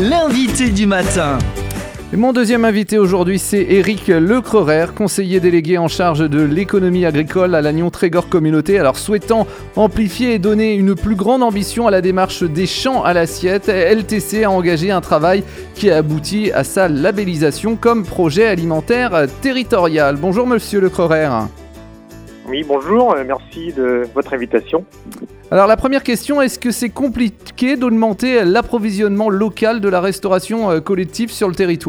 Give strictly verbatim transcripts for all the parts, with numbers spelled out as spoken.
l'invité du matin. Et mon deuxième invité aujourd'hui, c'est Éric Lecrerer, conseiller délégué en charge de l'économie agricole à l'Agnon Trégor Communauté. Alors, souhaitant amplifier et donner une plus grande ambition à la démarche des champs à l'assiette, L T C a engagé un travail qui a abouti à sa labellisation comme projet alimentaire territorial. Bonjour Monsieur Lecrerer. Oui, bonjour, merci de votre invitation. Alors la première question, est-ce que c'est compliqué d'augmenter l'approvisionnement local de la restauration collective sur le territoire ?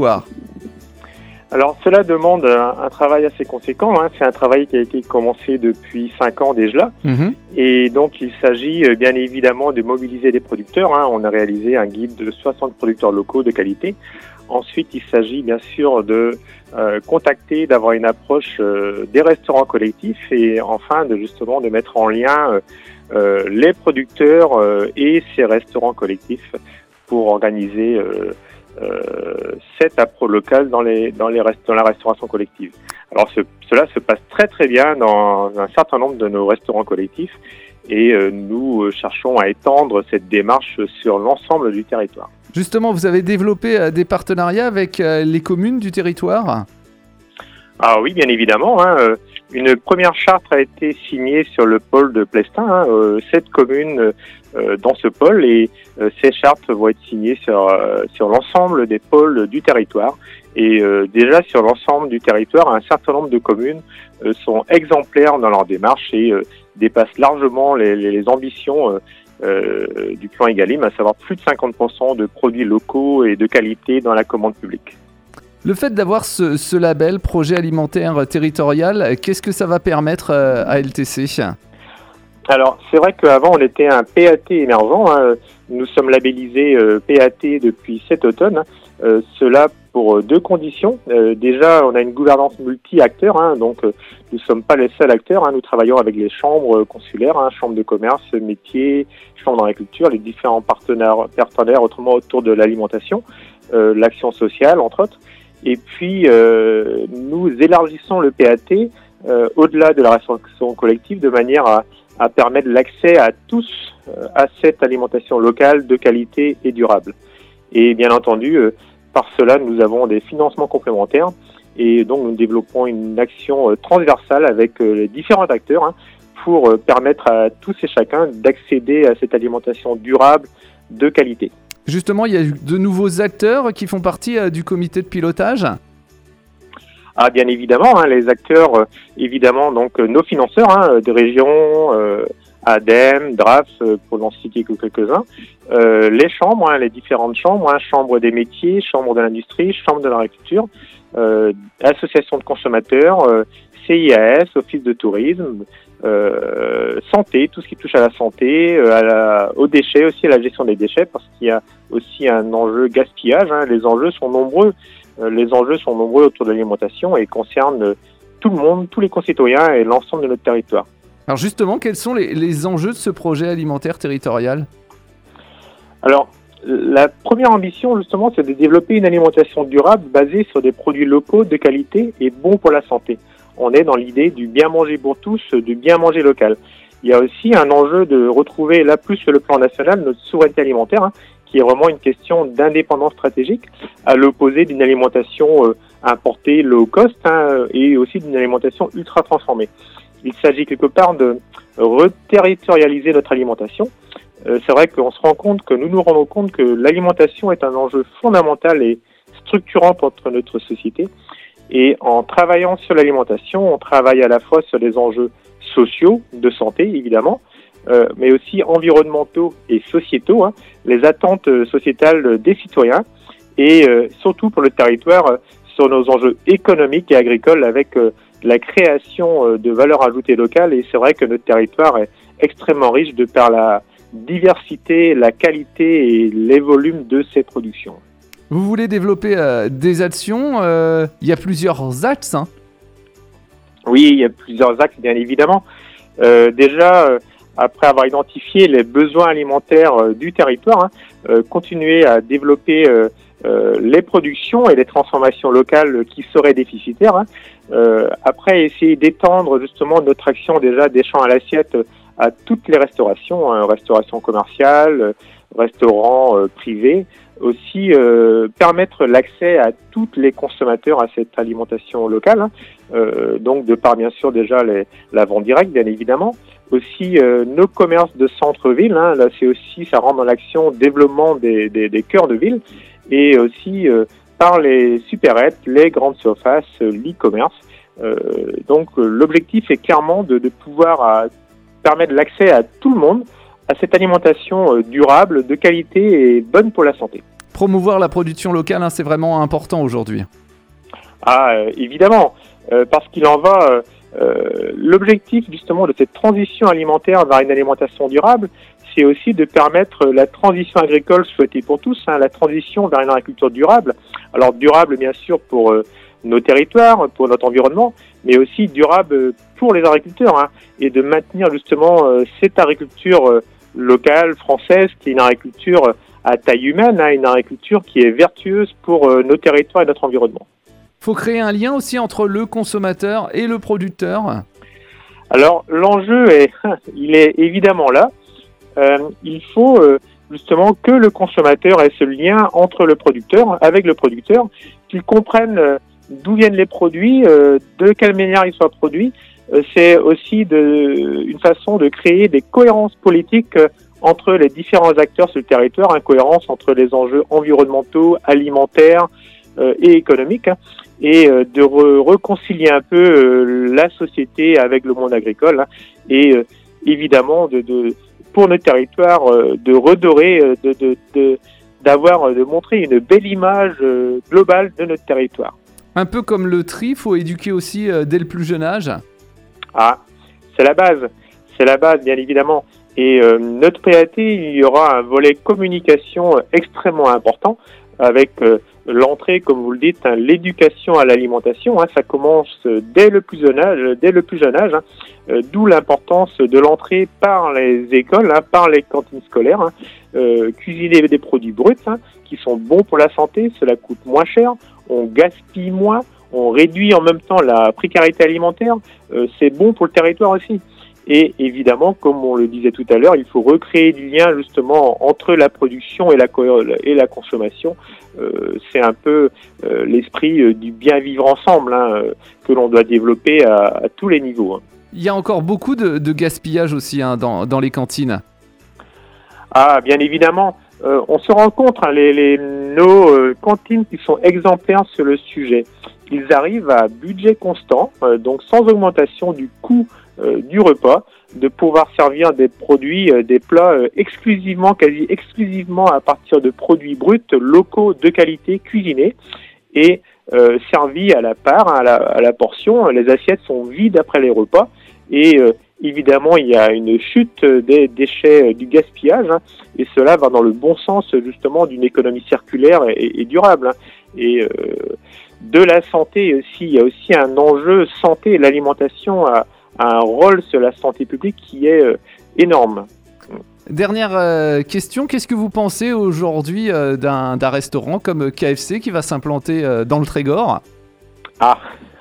Alors cela demande un, un travail assez conséquent, hein. C'est un travail qui a été commencé depuis cinq ans déjà, mmh. Et donc il s'agit bien évidemment de mobiliser des producteurs, hein. On a réalisé un guide de soixante producteurs locaux de qualité. Ensuite, il s'agit bien sûr de euh, contacter, d'avoir une approche euh, des restaurants collectifs et enfin de justement de mettre en lien euh, euh, les producteurs euh, et ces restaurants collectifs pour organiser euh, euh, cette approche locale dans les dans les rest- dans la restauration collective. Alors ce, cela se passe très très bien dans un certain nombre de nos restaurants collectifs et euh, nous euh, cherchons à étendre cette démarche sur l'ensemble du territoire. Justement, vous avez développé des partenariats avec les communes du territoire ? Ah oui, bien évidemment. Hein. Une première charte a été signée sur le pôle de Plestin, hein. Sept communes euh, dans ce pôle, et euh, ces chartes vont être signées sur, euh, sur l'ensemble des pôles du territoire. Et euh, déjà sur l'ensemble du territoire, un certain nombre de communes euh, sont exemplaires dans leur démarche et euh, dépassent largement les, les, les ambitions euh, Euh, du plan Egalim, à savoir plus de cinquante pour cent de produits locaux et de qualité dans la commande publique. Le fait d'avoir ce, ce label projet alimentaire territorial, qu'est-ce que ça va permettre à L T C ? Alors, c'est vrai qu'avant, on était un P A T émergent, hein. Nous sommes labellisés euh, P A T depuis cet automne, hein. Euh, cela pour deux conditions. Euh, déjà, on a une gouvernance multi-acteurs, hein, donc euh, nous ne sommes pas les seuls acteurs, hein. Nous travaillons avec les chambres consulaires, hein, chambres de commerce, métiers, chambres d'agriculture, les différents partenaires, partenaires autrement autour de l'alimentation, euh, l'action sociale, entre autres. Et puis, euh, nous élargissons le P A T euh, au-delà de la restauration collective de manière à, à permettre l'accès à tous euh, à cette alimentation locale de qualité et durable. Et bien entendu, euh, par cela, nous avons des financements complémentaires et donc nous développons une action euh, transversale avec euh, les différents acteurs, hein, pour euh, permettre à tous et chacun d'accéder à cette alimentation durable de qualité. Justement, il y a de nouveaux acteurs qui font partie euh, du comité de pilotage ? Ah, bien évidemment, hein, les acteurs, euh, évidemment, donc euh, nos financeurs, hein, de région, euh, A D E M, D R A F, euh, pour n'en citer que quelques-uns, euh, les chambres, hein, les différentes chambres, hein, chambre des métiers, chambre de l'industrie, chambre de l'agriculture, euh, association de consommateurs, euh, C I A S, office de tourisme, euh, santé, tout ce qui touche à la santé, euh, à la, aux déchets, aussi à la gestion des déchets, parce qu'il y a aussi un enjeu gaspillage, hein, les enjeux sont nombreux. Les enjeux sont nombreux autour de l'alimentation et concernent tout le monde, tous les concitoyens et l'ensemble de notre territoire. Alors justement, quels sont les, les enjeux de ce projet alimentaire territorial ? Alors, la première ambition, justement, c'est de développer une alimentation durable basée sur des produits locaux de qualité et bons pour la santé. On est dans l'idée du bien manger pour tous, du bien manger local. Il y a aussi un enjeu de retrouver, là plus sur le plan national, notre souveraineté alimentaire, hein, qui est vraiment une question d'indépendance stratégique, à l'opposé d'une alimentation euh, importée low cost, hein, et aussi d'une alimentation ultra transformée. Il s'agit quelque part de reterritorialiser notre alimentation. Euh, c'est vrai qu'on se rend compte que nous nous rendons compte que l'alimentation est un enjeu fondamental et structurant pour notre société. Et en travaillant sur l'alimentation, on travaille à la fois sur les enjeux sociaux, de santé évidemment, Euh, mais aussi environnementaux et sociétaux, hein, les attentes sociétales des citoyens et euh, surtout pour le territoire euh, sur nos enjeux économiques et agricoles avec euh, la création euh, de valeur ajoutée locale. Et c'est vrai que notre territoire est extrêmement riche de par la diversité, la qualité et les volumes de ses productions. Vous voulez développer euh, des actions, euh, il y a plusieurs axes, hein ? Oui, il y a plusieurs axes, bien évidemment. Euh, déjà, euh, après avoir identifié les besoins alimentaires euh, du territoire, hein, euh, continuer à développer euh, euh, les productions et les transformations locales qui seraient déficitaires. Hein. Euh, après, essayer d'étendre justement notre action déjà des champs à l'assiette à toutes les restaurations, hein, restauration commerciale, restaurants euh, privés, aussi euh, permettre l'accès à tous les consommateurs à cette alimentation locale, hein. euh, donc de par bien sûr déjà les, la vente directe, bien évidemment, aussi euh, nos commerces de centre-ville, hein, là c'est aussi, ça rentre dans l'action développement des, des, des cœurs de ville, et aussi euh, par les supérettes, les grandes surfaces, l'e-commerce. Euh, donc euh, l'objectif est clairement de, de pouvoir à, permettre l'accès à tout le monde à cette alimentation euh, durable, de qualité et bonne pour la santé. Promouvoir la production locale, hein, c'est vraiment important aujourd'hui. Ah, euh, évidemment, euh, parce qu'il en va, euh, euh, l'objectif justement de cette transition alimentaire vers une alimentation durable, c'est aussi de permettre la transition agricole souhaitée pour tous, hein, la transition vers une agriculture durable. Alors durable bien sûr pour euh, nos territoires, pour notre environnement, mais aussi durable pour les agriculteurs, hein, et de maintenir justement euh, cette agriculture euh, locale, française, qui est une agriculture à taille humaine, hein, une agriculture qui est vertueuse pour euh, nos territoires et notre environnement. Il faut créer un lien aussi entre le consommateur et le producteur. Alors l'enjeu est, il est évidemment là. Euh, il faut euh, justement que le consommateur ait ce lien entre le producteur, avec le producteur, qu'il comprenne euh, d'où viennent les produits, euh, de quelle manière ils soient produits. Euh, c'est aussi de, une façon de créer des cohérences politiques euh, entre les différents acteurs sur le territoire, une cohérence entre les enjeux environnementaux, alimentaires euh, et économiques, hein, et euh, de re- réconcilier un peu euh, la société avec le monde agricole, hein, et euh, évidemment de, de pour notre territoire euh, de redorer, euh, de, de, de d'avoir, euh, de montrer une belle image euh, globale de notre territoire. Un peu comme le tri, il faut éduquer aussi euh, dès le plus jeune âge. Ah, c'est la base, c'est la base bien évidemment. Et euh, notre P A T, il y aura un volet communication euh, extrêmement important avec euh, l'entrée, comme vous le dites, hein, l'éducation à l'alimentation. Hein, ça commence euh, dès le plus jeune âge, dès le plus jeune âge, hein, euh, d'où l'importance de l'entrée par les écoles, hein, par les cantines scolaires. Hein, euh, cuisiner des produits bruts, hein, qui sont bons pour la santé, cela coûte moins cher, on gaspille moins, on réduit en même temps la précarité alimentaire, euh, c'est bon pour le territoire aussi. Et évidemment, comme on le disait tout à l'heure, il faut recréer du lien justement entre la production et la, et la consommation. Euh, c'est un peu euh, l'esprit euh, du bien vivre ensemble, hein, euh, que l'on doit développer à, à tous les niveaux. Hein. Il y a encore beaucoup de, de gaspillage aussi, hein, dans, dans les cantines. Ah, bien évidemment. Euh, on se rend compte, hein, les, les, nos euh, cantines qui sont exemplaires sur le sujet, ils arrivent à budget constant, euh, donc sans augmentation du coût euh, du repas, de pouvoir servir des produits, euh, des plats euh, exclusivement, quasi exclusivement à partir de produits bruts, locaux, de qualité, cuisinés, et euh, servis à la part, hein, à, la, à la portion. Les assiettes sont vides après les repas, et euh, évidemment, il y a une chute des déchets, du gaspillage, hein, et cela va dans le bon sens justement d'une économie circulaire et, et durable. Hein. Et euh, de la santé aussi, il y a aussi un enjeu santé. L'alimentation a, a un rôle sur la santé publique qui est euh, énorme. Dernière euh, question, qu'est-ce que vous pensez aujourd'hui euh, d'un, d'un restaurant comme K F C qui va s'implanter euh, dans le Trégor ? Ah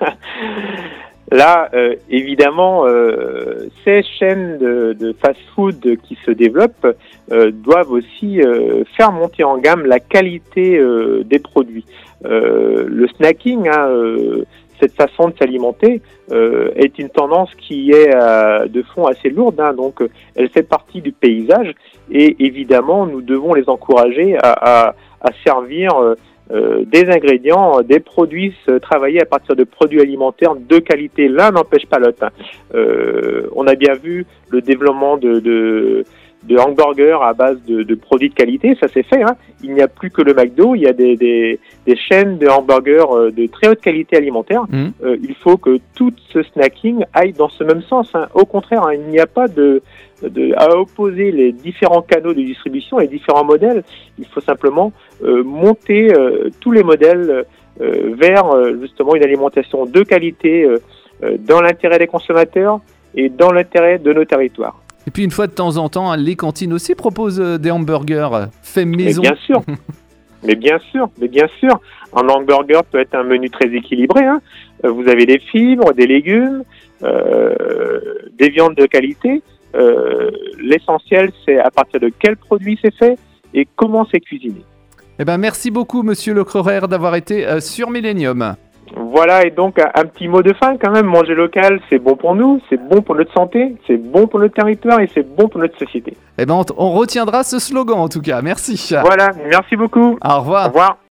Là, euh, évidemment, euh, ces chaînes de, de fast-food qui se développent euh, doivent aussi euh, faire monter en gamme la qualité euh, des produits. Euh, le snacking, hein, euh, cette façon de s'alimenter, euh, est une tendance qui est euh, de fond assez lourde, hein, donc euh, elle fait partie du paysage et évidemment, nous devons les encourager à, à, à servir euh, Euh, des ingrédients, des produits travaillés à partir de produits alimentaires de qualité. L'un n'empêche pas l'autre. Hein. Euh, on a bien vu le développement de, de, de hamburgers à base de, de produits de qualité, ça s'est fait. Hein. Il n'y a plus que le McDo, il y a des, des, des chaînes de hamburgers de très haute qualité alimentaire. Mmh. Euh, il faut que tout ce snacking aille dans ce même sens. Hein. Au contraire, hein, il n'y a pas de, de à opposer les différents canaux de distribution, les différents modèles. Il faut simplement euh, monter euh, tous les modèles euh, vers euh, justement une alimentation de qualité euh, euh, dans l'intérêt des consommateurs et dans l'intérêt de nos territoires. Et puis une fois de temps en temps, les cantines aussi proposent des hamburgers faits maison. Mais bien sûr, mais bien sûr, mais bien sûr. Un hamburger peut être un menu très équilibré. Hein. Vous avez des fibres, des légumes, euh, des viandes de qualité. Euh, l'essentiel, c'est à partir de quel produit c'est fait et comment c'est cuisiné. Eh ben, merci beaucoup, monsieur Lecrorer, d'avoir été euh, sur Millennium. Voilà, et donc un, un petit mot de fin quand même, manger local, c'est bon pour nous, c'est bon pour notre santé, c'est bon pour notre territoire et c'est bon pour notre société. Eh ben, on, on retiendra ce slogan en tout cas. Merci. Voilà, merci beaucoup. Au revoir. Au revoir.